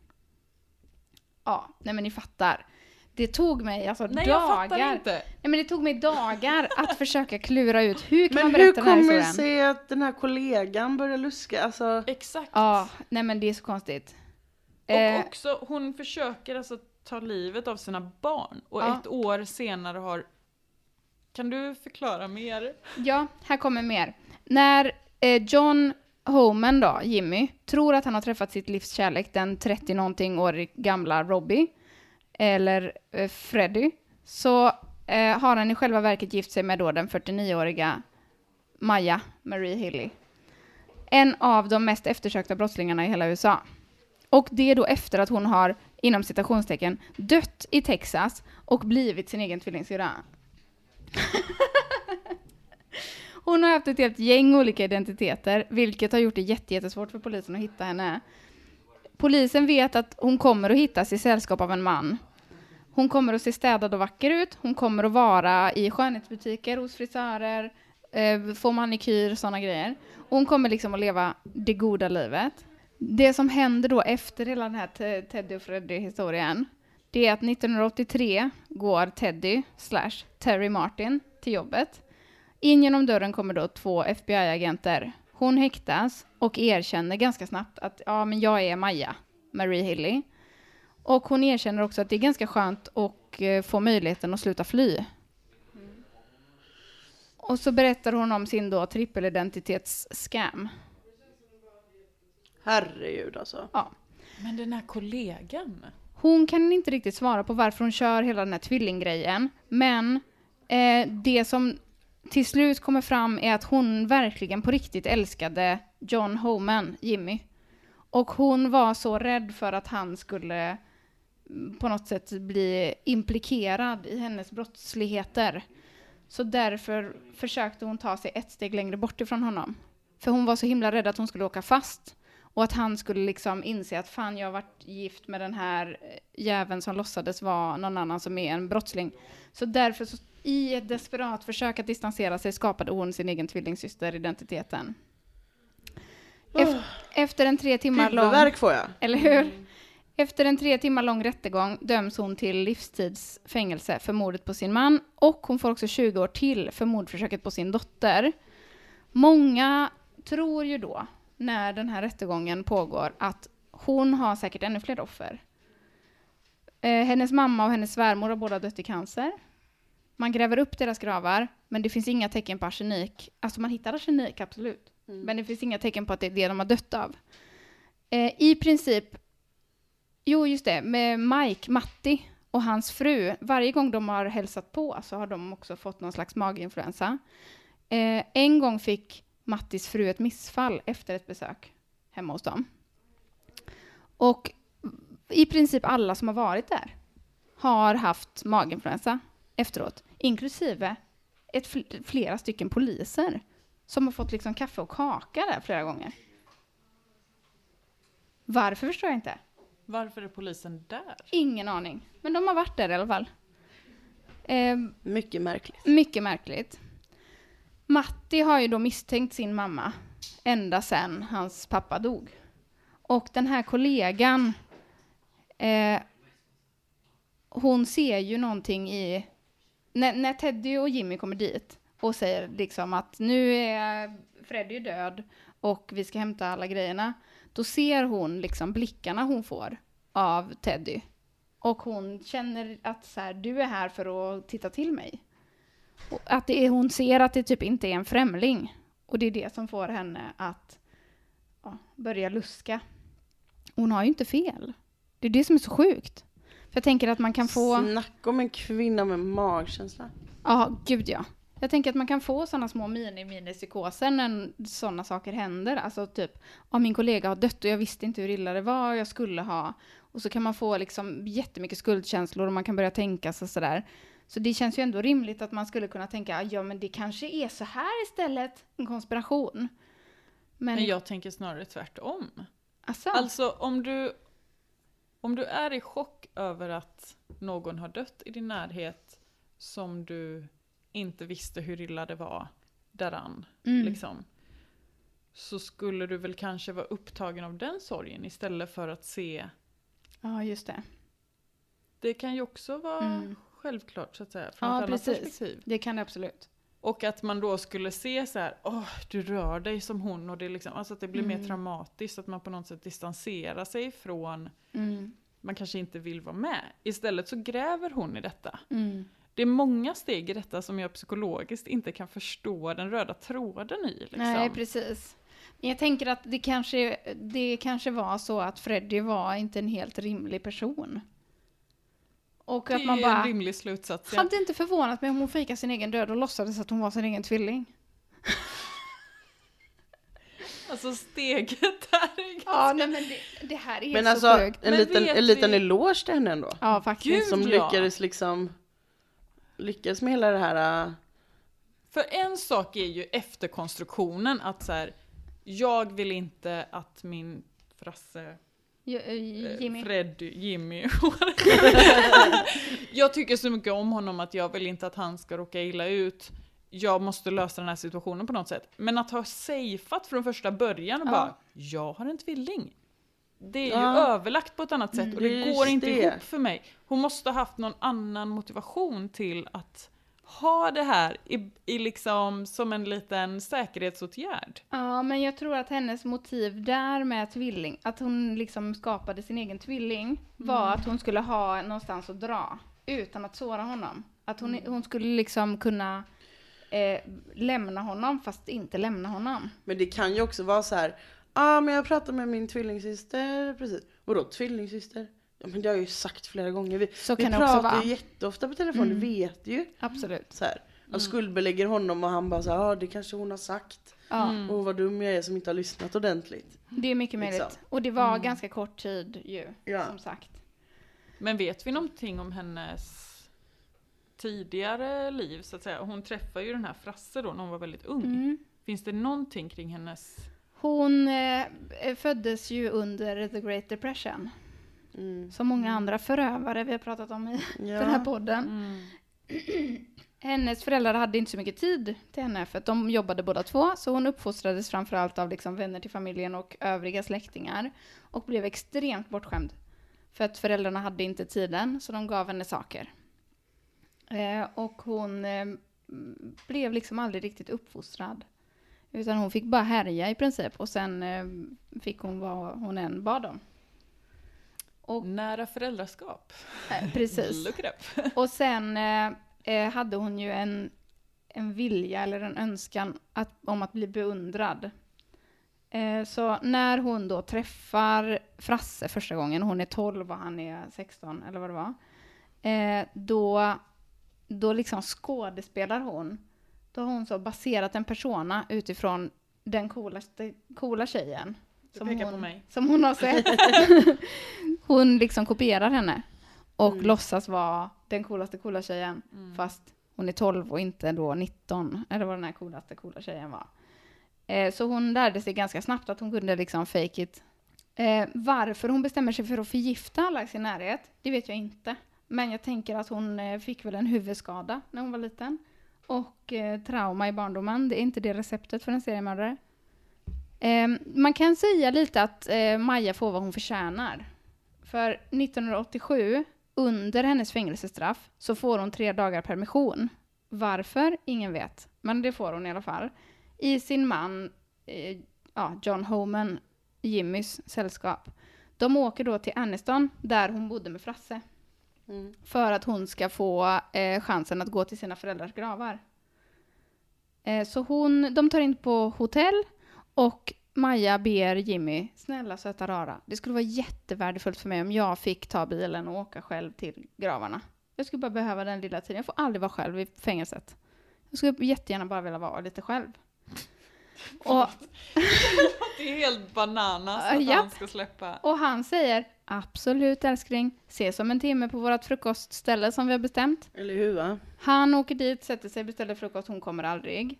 Ja, nej men ni fattar. Det tog mig alltså dagar. Jag fattar inte. Nej men det tog mig dagar att försöka klura ut hur kan man men hur berätta den här kommer det historien. sig att den här kollegan börjar luska? Alltså... Exakt. Ja, nej men det är så konstigt. Och också, hon försöker alltså ta livet av sina barn. Och Ja. ett år senare har... Kan du förklara mer? Ja, här kommer mer. När John Homan då, Jimmy, tror att han har träffat sitt livs kärlek, den 30-någonting år gamla Robbie, eller Freddy, så har han i själva verket gift sig med då den 49-åriga Maja Marie Hilly. En av de mest eftersökta brottslingarna i hela USA. Och det är då efter att hon har, inom citationstecken, dött i Texas och blivit sin egen tvillingsyrra. Hon har haft ett helt gäng olika identiteter, vilket har gjort det jättesvårt för polisen att hitta henne. Polisen vet att hon kommer att hittas i sällskap av en man. Hon kommer att se städad och vacker ut. Hon kommer att vara i skönhetsbutiker, hos frisörer, få manikyr och sådana grejer. Och hon kommer liksom att leva det goda livet. Det som händer då efter hela den här Teddy och Freddy-historien, det är att 1983 går Teddy / Terry Martin till jobbet In genom dörren kommer då 2 FBI-agenter. Hon häktas och erkänner ganska snabbt att men jag är Maja, Marie Healey. Och hon erkänner också att det är ganska skönt att få möjligheten att sluta fly. Och så berättar hon om sin då trippelidentitets-scam. Herregud alltså. Ja. Men den här kollegan? Hon kan inte riktigt svara på varför hon kör hela den här tvillinggrejen. Men det som till slut kommer fram är att hon verkligen på riktigt älskade John Homan, Jimmy. Och hon var så rädd för att han skulle på något sätt bli implikerad i hennes brottsligheter. Så därför försökte hon ta sig ett steg längre bort ifrån honom. För hon var så himla rädd att hon skulle åka fast. Och att han skulle liksom inse att fan, jag har varit gift med den här jäveln som låtsades vara någon annan som är en brottsling. Så därför, så, i ett desperat försök att distansera sig, skapade hon sin egen tvillingsyster, identiteten. Efter en 3 timmar lång... Huvudvärk får jag. Eller hur? Efter en 3 timmar lång rättegång döms hon till livstidsfängelse för mordet på sin man. Och hon får också 20 år till för mordförsöket på sin dotter. Många tror ju då, när den här rättegången pågår, att hon har säkert ännu fler offer. Hennes mamma och hennes svärmor har båda dött i cancer. Man gräver upp deras gravar, men det finns inga tecken på arsenik. Alltså man hittar arsenik, absolut. Men det finns inga tecken på att det är det de har dött av. I princip, med Matti och hans fru, varje gång de har hälsat på så har de också fått någon slags maginfluensa. En gång fick Mattis fru ett missfall efter ett besök hemma hos dem. Och i princip alla som har varit där har haft maginfluensa efteråt. Inklusive flera stycken poliser som har fått liksom kaffe och kaka där flera gånger. Varför förstår jag inte. Varför är polisen där? Ingen aning. Men de har varit där i alla fall. Mycket märkligt. Mycket märkligt. Matti har ju då misstänkt sin mamma ända sedan hans pappa dog. Och den här kollegan, hon ser ju någonting i... När Teddy och Jimmy kommer dit och säger liksom att nu är Freddy död och vi ska hämta alla grejerna, då ser hon liksom blickarna hon får av Teddy. Och hon känner att så här, du är här för att titta till mig. Och att hon ser att det typ inte är en främling. Och det är det som får henne att börja luska. Hon har ju inte fel. Det är det som är så sjukt. För jag tänker att man kan få... Snacka om en kvinna med magkänsla. Ja, gud ja. Jag tänker att man kan få sådana små mini-psykoser när sådana saker händer. Alltså typ, min kollega har dött och jag visste inte hur illa det var och jag skulle ha. Och så kan man få liksom jättemycket skuldkänslor och man kan börja tänka sig sådär. Så det känns ju ändå rimligt att man skulle kunna tänka, ja men det kanske är så här istället, en konspiration. Men jag tänker snarare tvärtom. Alltså om du är i chock över att någon har dött i din närhet som du inte visste hur illa det var däran, liksom, så skulle du väl kanske vara upptagen av den sorgen istället för att se... Ja, just det. Det kan ju också vara självklart så att säga, från ett annat perspektiv. Det kan det absolut. Och att man då skulle se så här, du rör dig som hon, och det är liksom, alltså att det blir mer traumatiskt, att man på något sätt distanserar sig från, man kanske inte vill vara med. Istället så gräver hon i detta. Det är många steg i detta som jag psykologiskt inte kan förstå den röda tråden i. Liksom. Nej, precis. Men jag tänker att det kanske var så att Freddy var inte en helt rimlig person. Och det att man är bara, en rimlig slutsats. hade inte förvånat mig om hon fejkade sin egen död och låtsades att hon var sin egen tvilling. Alltså steget där är ganska... Ja, nej, men det här är Men så alltså, sjukt. en liten eloge till henne ändå. Ja, faktiskt. Gud, som ja. lyckades med hela det här... För en sak är ju efterkonstruktionen, att så här, jag vill inte att min frasse Jimmy jag tycker så mycket om honom att jag vill inte att han ska råka illa ut. Jag måste lösa den här situationen på något sätt. Men att ha safeat från första början och bara, jag har en tvilling. Det är ju överlagt på ett annat sätt och det går inte ihop för mig. Hon måste ha haft någon annan motivation till att ha det här i liksom som en liten säkerhetsåtgärd. Ja, men jag tror att hennes motiv där med tvilling, att hon liksom skapade sin egen tvilling, var att hon skulle ha någonstans att dra utan att såra honom. Att hon skulle liksom kunna lämna honom fast inte lämna honom. Men det kan ju också vara så här, men jag pratade med min tvillingsyster precis. Vadå tvillingsyster? Ja, men det har jag ju sagt flera gånger. Vi pratar ju jätteofta på telefon, du vet ju. Absolut. Så här. Jag skuldbelägger honom och han bara så här, det kanske hon har sagt. Och vad dum jag är som inte har lyssnat ordentligt. Det är mycket möjligt. Liksom. Och det var ganska kort tid ju, som sagt. Men vet vi någonting om hennes tidigare liv så att säga? Hon träffade ju den här Frasse då när hon var väldigt ung. Finns det någonting kring hennes... Hon föddes ju under The Great Depression. Som många andra förövare vi har pratat om i den här podden. Hennes föräldrar hade inte så mycket tid till henne för att de jobbade båda två. Så hon uppfostrades framförallt av liksom vänner till familjen och övriga släktingar. Och blev extremt bortskämd. För att föräldrarna hade inte tiden så de gav henne saker. Och hon blev liksom aldrig riktigt uppfostrad. Utan hon fick bara härja i princip. Och sen fick hon vad hon än bad om. Och, nära föräldraskap. Precis. Look it up. Och sen hade hon ju en vilja eller en önskan om att bli beundrad. Så när hon då träffar Frasse första gången, hon är 12 och han är 16 eller vad det var. Då liksom skådespelar hon. Då har hon så baserat en persona utifrån den coola tjejen. Som hon har sett. Hon liksom kopierar henne. Och låtsas vara den coolaste coola tjejen. Fast hon är 12 och inte då 19. Eller vad den här coola tjejen var. Så hon lärde sig ganska snabbt att hon kunde liksom fake it. Varför hon bestämmer sig för att förgifta alla i sin närhet, det vet jag inte. Men jag tänker att hon fick väl en huvudskada när hon var liten. Och trauma i barndomen, det är inte det receptet för en seriemördare. Man kan säga lite att Maja får vad hon förtjänar. För 1987, under hennes fängelsestraff, så får hon 3 dagar permission. Varför? Ingen vet. Men det får hon i alla fall. I sin man, John Homan, Jimmys sällskap. De åker då till Anniston, där hon bodde med Frasse. För att hon ska få chansen att gå till sina föräldrars gravar. Så de tar in på hotell och Maja ber Jimmy, snälla söta rara. Det skulle vara jättevärdefullt för mig om jag fick ta bilen och åka själv till gravarna. Jag skulle bara behöva den lilla tiden. Jag får aldrig vara själv i fängelset. Jag skulle jättegärna bara vilja vara lite själv. Och det är helt bananas att han ska släppa. Och han säger, absolut älskling, ses om en timme på vårt frukostställe som vi har bestämt. Eller hur va? Han åker dit, sätter sig, beställer frukost, hon kommer aldrig.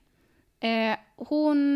Hon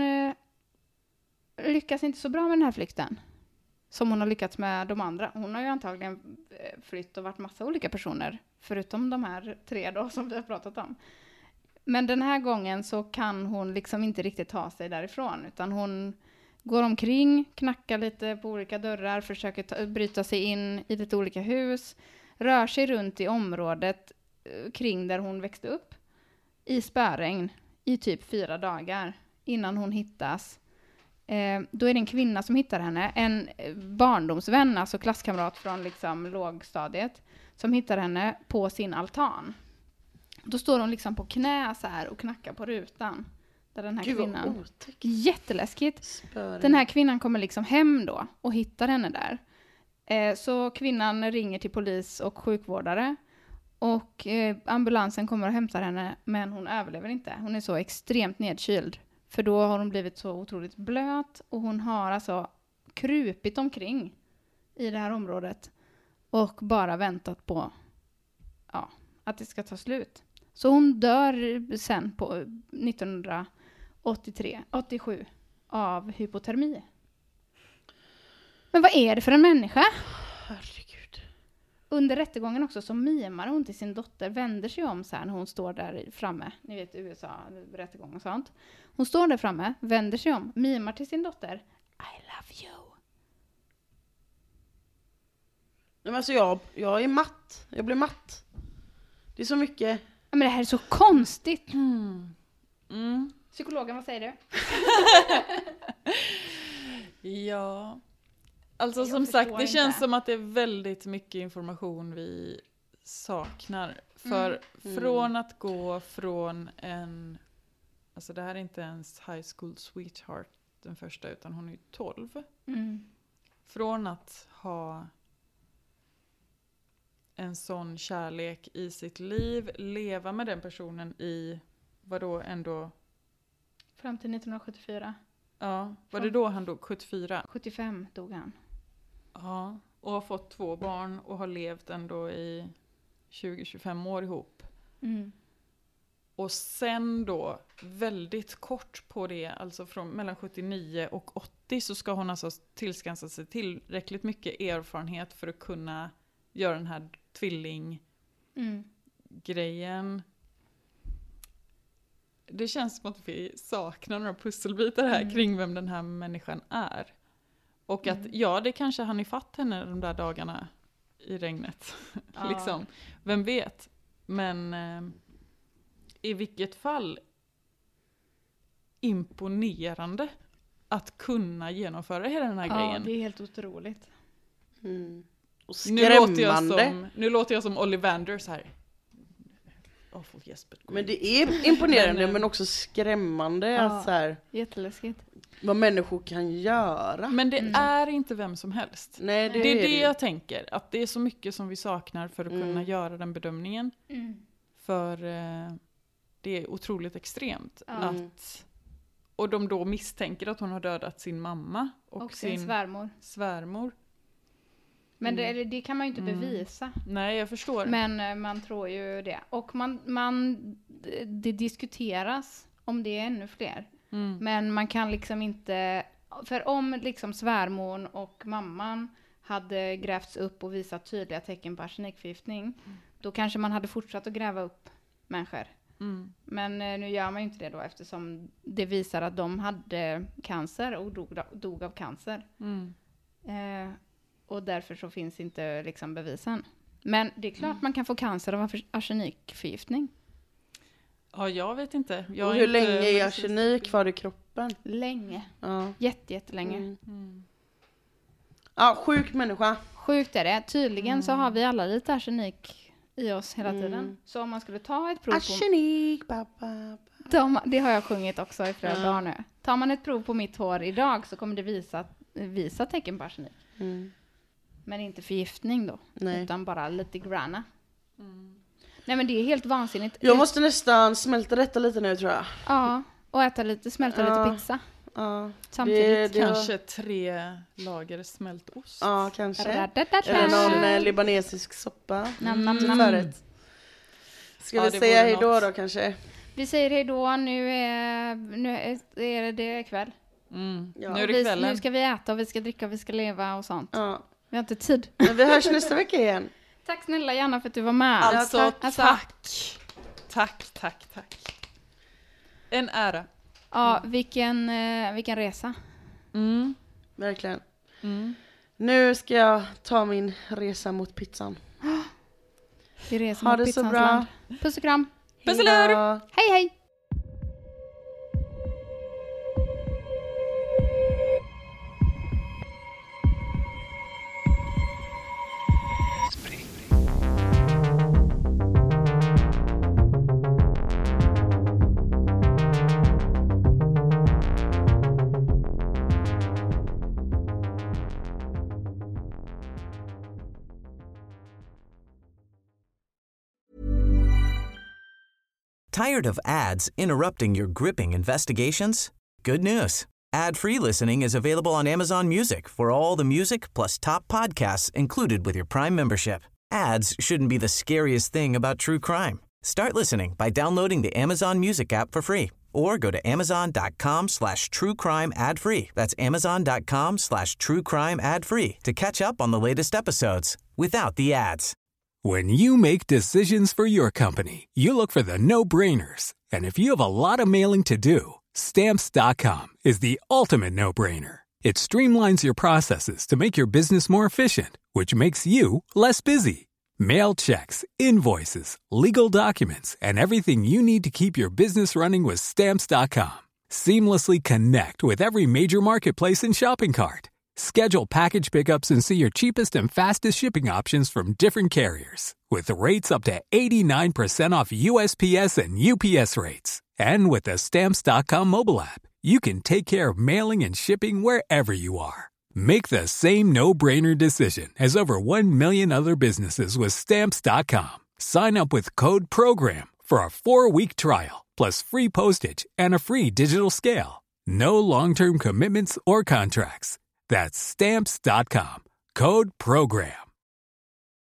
lyckas inte så bra med den här flykten. Som hon har lyckats med de andra. Hon har ju antagligen flytt och varit massa olika personer. Förutom de här 3 då som vi har pratat om. Men den här gången så kan hon liksom inte riktigt ta sig därifrån. Utan hon går omkring, knackar lite på olika dörrar, försöker bryta sig in i lite olika hus. Rör sig runt i området kring där hon växte upp. I spöregn i typ 4 dagar innan hon hittas. Då är det en kvinna som hittar henne. En barndomsvän, alltså klasskamrat från liksom lågstadiet. Som hittar henne på sin altan. Då står hon liksom på knä så här och knackar på rutan. Där den här kvinnan... Jätteläskigt. Spöring. Den här kvinnan kommer liksom hem då och hittar henne där. Så kvinnan ringer till polis och sjukvårdare. Och ambulansen kommer och hämtar henne, men hon överlever inte. Hon är så extremt nedkyld. För då har hon blivit så otroligt blöt. Och hon har alltså krupit omkring i det här området. Och bara väntat på att det ska ta slut. Så hon dör sen på 1987 av hypotermi. Men vad är det för en människa? Herregud. Under rättegången också så mimar hon till sin dotter, vänder sig om så här när hon står där framme. Ni vet USA, rättegång och sånt. Hon står där framme, vänder sig om, mimar till sin dotter. I love you. Nej, men alltså jag är matt. Jag blir matt. Det är så mycket. men det här är så konstigt. Psykologen, vad säger du? Ja, alltså som sagt, det känns som att det är väldigt mycket information vi saknar. För från att gå från en, alltså det här är inte ens high school sweetheart den första, utan hon är ju 12. Från att ha en sån kärlek i sitt liv, leva med den personen i, vadå ändå? Fram till 1974. Ja, var det då han dog? 74? 75 dog han. Ja, och har fått 2 barn och har levt ändå i 20-25 år ihop. Och sen då, väldigt kort på det, alltså från mellan 79 och 80, så ska hon alltså tillskansa sig tillräckligt mycket erfarenhet för att kunna göra den här tvillinggrejen. Det känns som att vi saknar några pusselbitar här kring vem den här människan är. Och att, det kanske han ifatt henne de där dagarna i regnet. Liksom. Vem vet? Men i vilket fall imponerande att kunna genomföra hela den här grejen. Ja, det är helt otroligt. Och skrämmande. Nu låter jag som Ollivander så här. Men det är imponerande men också skrämmande. Att så här, jätteläskigt. Vad människor kan göra. Men det är inte vem som helst. Nej, det är det jag tänker. Att det är så mycket som vi saknar för att kunna göra den bedömningen. För det är otroligt extremt. Och de då misstänker att hon har dödat sin mamma. Och sin svärmor. Men det kan man ju inte bevisa. Nej, jag förstår. Men man tror ju det. Och det diskuteras om det är ännu fler. Men man kan liksom inte... För om liksom svärmor och mamman hade grävts upp och visat tydliga tecken på arsenikförgiftning, då kanske man hade fortsatt att gräva upp människor. Men nu gör man ju inte det då, eftersom det visar att de hade cancer och dog av cancer. Och därför så finns inte liksom bevisen. Men det är klart man kan få cancer av arsenikförgiftning. Ja, jag vet inte. Och hur länge är arsenik kvar i kroppen? Länge. Ja. Jättelänge. Ja, sjuk människa. Sjukt är det. Tydligen så har vi alla lite arsenik i oss hela tiden. Så om man skulle ta ett prov arsenik, pappa. Det har jag sjungit också i flera dagar nu. Tar man ett prov på mitt hår idag så kommer det visa tecken på arsenik. Men inte förgiftning då. Nej. Utan bara lite granna. Nej, men det är helt vansinnigt. Jag måste nästan smälta detta lite nu, tror jag. Ja, och smälta lite pizza. Ja. Samtidigt. Kanske 3 lager smältost. Ja, kanske. Eller någon libanesisk soppa. Förrätt. Ska vi säga hej då kanske? Vi säger hej då. Nu är det kväll. Nu är det kvällen. Nu ska vi äta och vi ska dricka och vi ska leva och sånt. Ja. Vi har inte tid. Men vi hörs nästa vecka igen. Tack snälla Janna för att du var med. Alltså, tack. En ära. Ja, vilken resa. Verkligen. Nu ska jag ta min resa mot pizzan. Vi reser mot pizzans land. Puss och kram. Puss och lör. Hej. Tired of ads interrupting your gripping investigations? Good news. Ad-free listening is available on Amazon Music for all the music plus top podcasts included with your Prime membership. Ads shouldn't be the scariest thing about true crime. Start listening by downloading the Amazon Music app for free or go to amazon.com/truecrime ad-free. That's amazon.com/truecrime ad-free to catch up on the latest episodes without the ads. When you make decisions for your company, you look for the no-brainers. And if you have a lot of mailing to do, Stamps.com is the ultimate no-brainer. It streamlines your processes to make your business more efficient, which makes you less busy. Mail checks, invoices, legal documents, and everything you need to keep your business running with Stamps.com. Seamlessly connect with every major marketplace and shopping cart. Schedule package pickups and see your cheapest and fastest shipping options from different carriers, with rates up to 89% off USPS and UPS rates. And with the Stamps.com mobile app, you can take care of mailing and shipping wherever you are. Make the same no-brainer decision as over 1 million other businesses with Stamps.com. Sign up with code PROGRAM for a 4-week trial, plus free postage and a free digital scale. No long-term commitments or contracts. That's Stamps.com. Code PROGRAM.